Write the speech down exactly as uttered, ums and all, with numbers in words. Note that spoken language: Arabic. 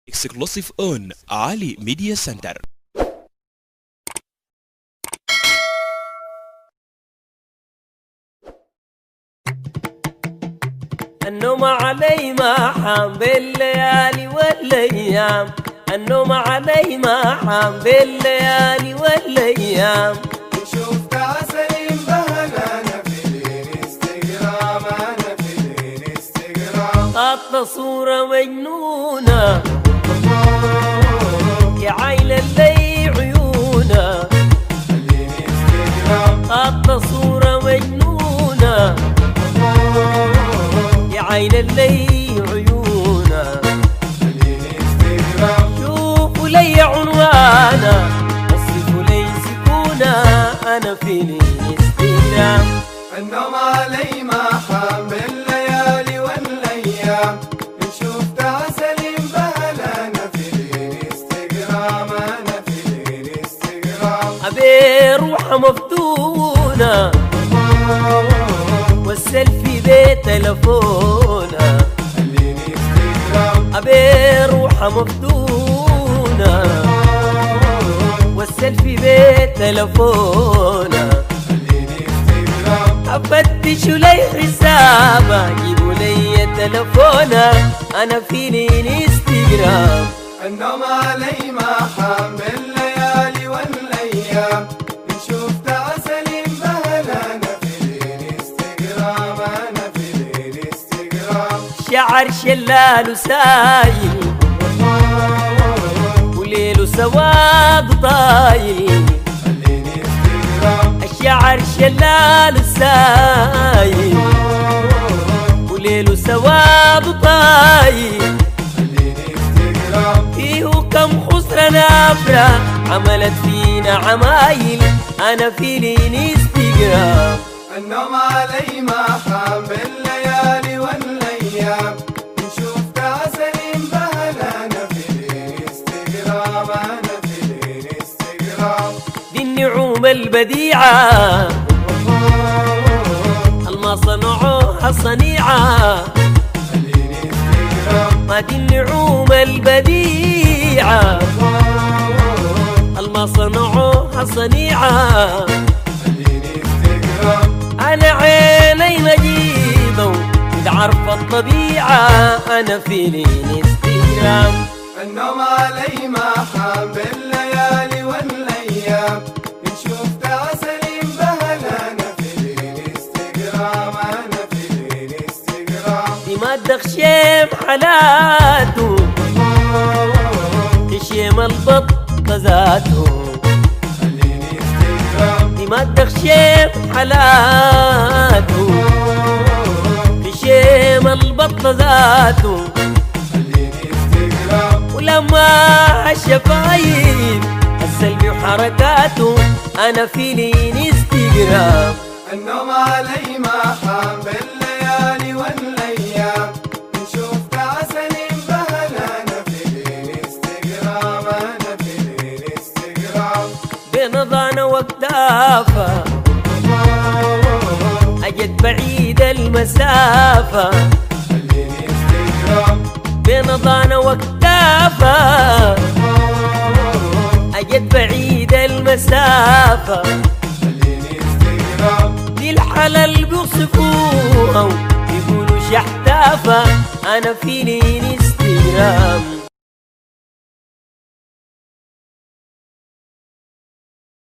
Exclusive on Ali Media Center. النوم علي ما حام بالليالي والايام، النوم علي ما حام بالليالي والايام. نشوف تعسلين بهلانا في الانستغرام، انا في الانستغرام حاطة صورة مجنونة يا عيلة اللي عيونة، الانستغرام حاطة صورة مجنونة يا عيلة اللي عيونة. الانستغرام شوفوا لي عنوانا وصفوا لي سكونة، أنا في الانستغرام. النوم علي ما حام بالليالي والايام، نشوف تعسلين بهلانا في الانستغرام، انا في الانستغرام أبي روحة مفتونة والسيلفي بتلفونها، الانستغرام أبي روحة مفتونة والسيلفي بتلفونها. الانستغرام أفتش لي حسابها جيبوا لي تلفونها، أنا في الانستغرام. النوم علي ما حام بالليالي والايام، نشوف تعسلين بهلانا في الانستغرام، انا في الانستغرام شعر شلال سايل وليل سواد طايل، الانستغرام الشعر شلال سايل وليل سواد طايل. الانستغرام فيه كم خسرة نافرة عملت فينا عمايل، أنا في الانستغرام. النوم علي ما حام بالليالي والايام، نشوف تعسلين بهلانا في الانستغرام، انا في الانستغرام دي النعوم البديعة الما صنعوها صنيعة، الانستغرام ما دي النعوم البديعة الما صنعوها صنيعة. الانستغرام أنا عيني نجيبة وتعرف الطبيعة، أنا في الانستغرام. النوم علي ما حام بالليالي والايام، نشوف تعسلين بهلانا في الانستغرام، انا في الانستغرام دي مادة خشيم حالاته خشيم البط ذاته، الانستغرام دي مادة خشيم حالاته خشيم البط ذاته. الانستغرام ولما الشفايف السلبي وحركاته، أنا في الانستغرام. النوم علي ما حام بالليالي والايام، نشوف تعسلين بهلانا في الانستغرام، انا في الانستغرام بنضانة وكتافة أجد بعيد المسافة، الانستغرام بنضانة وكتافة أجد بعيد المسافة. الانستغرام دي الحلال بيوصفوها ويقولوا شحتافة، أنا في الانستغرام.